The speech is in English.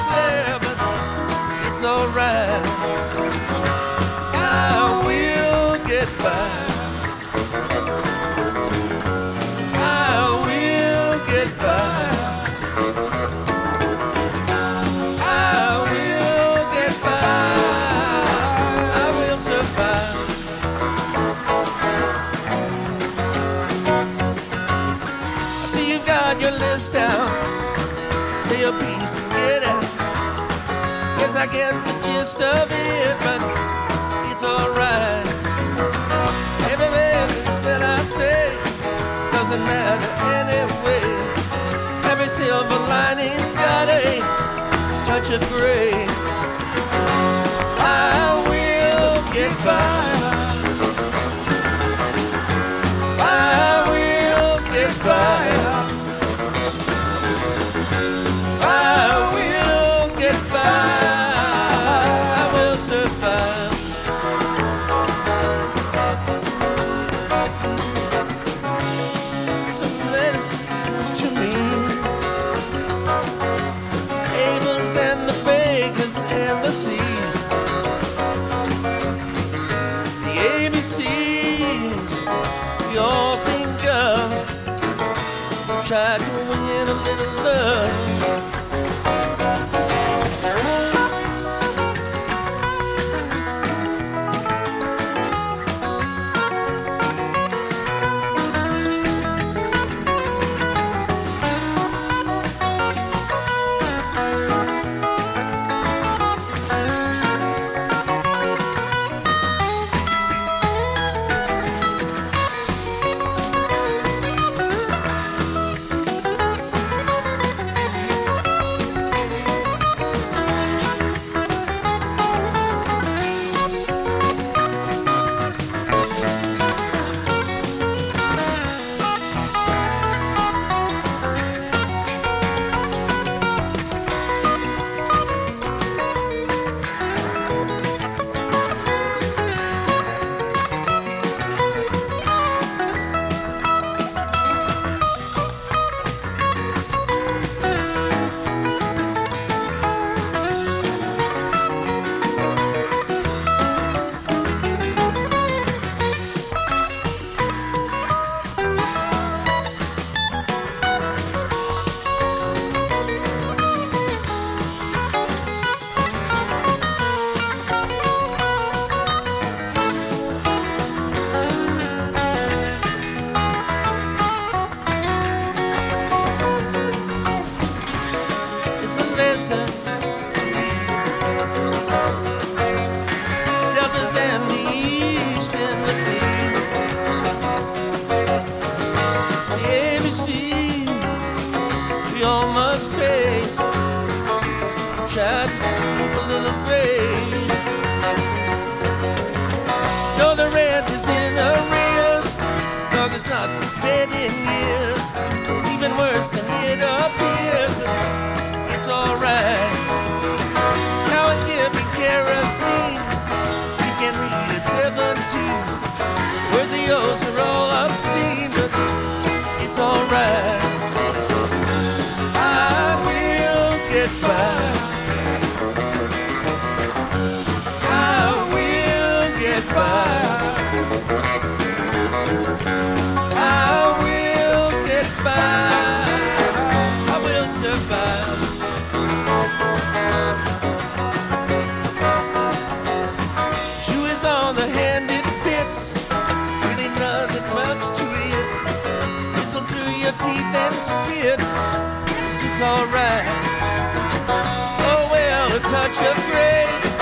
flare, but it's alright. I will get by. I will get by. I will get by. I will survive. I see you've got your list down. Say your piece and get out. Guess I get the gist of it, but it's alright. Every that I say doesn't matter anyway. Every silver lining's got a touch of gray. I will get by. I will get by. I will get by. I will survive. Some letters to me, Abels and the Bakers and the C's, the ABCs we all think of. Try to win a little love. Listen to me. Deltas and the East and the Fleet, the ABC we all must face. Try to keep a little grace. Though the rent is in arrears, dog has not been fed in years. It's even worse than it appears, but it's alright. Now it's giving kerosene. You can read at 17. Words of yours are all obscene, but it's alright. I will get by. I will get by. I will get by. I will survive. Shoe is on the hand, it fits. Really nothing much to it. Whistle through your teeth and spit. It's alright. Oh well, a touch of gray.